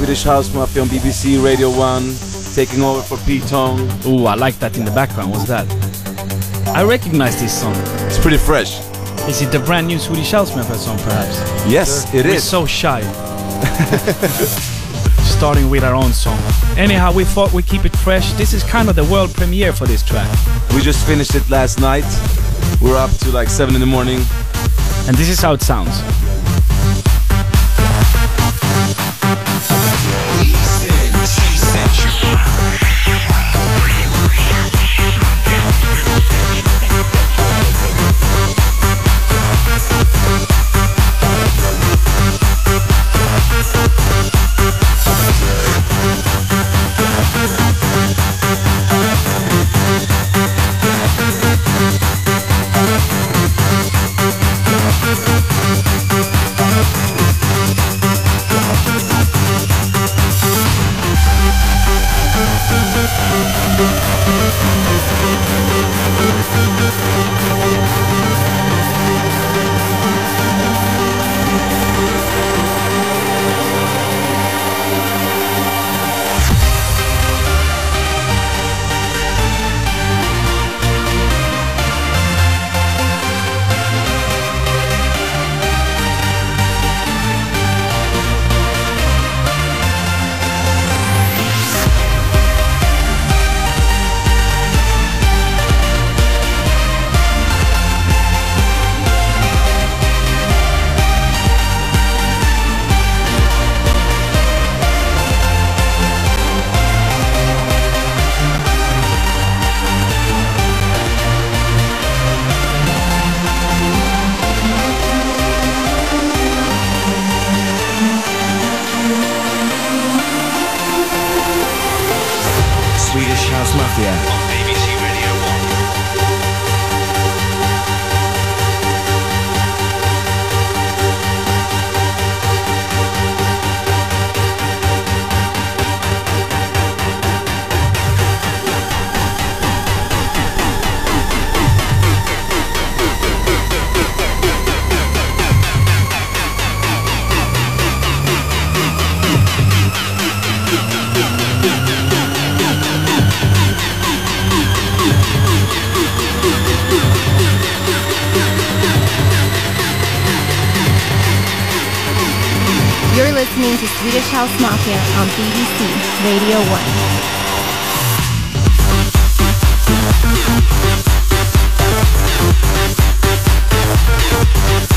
Swedish House Mafia on BBC Radio 1, taking over for Pete Tong. Ooh, I like that in the background. What's that? I recognize this song. It's pretty fresh. Is it the brand new Swedish House Mafia song, perhaps? Yes, it We're is. so shy. Starting with our own song. Anyhow, we thought we'd keep it fresh. This is kind of the world premiere for this track. We just finished it last night. We're up to like 7 in the morning. And this is how it sounds. Swedish House Mafia on BBC Radio 1. You're listening to Swedish House Mafia on BBC Radio 1.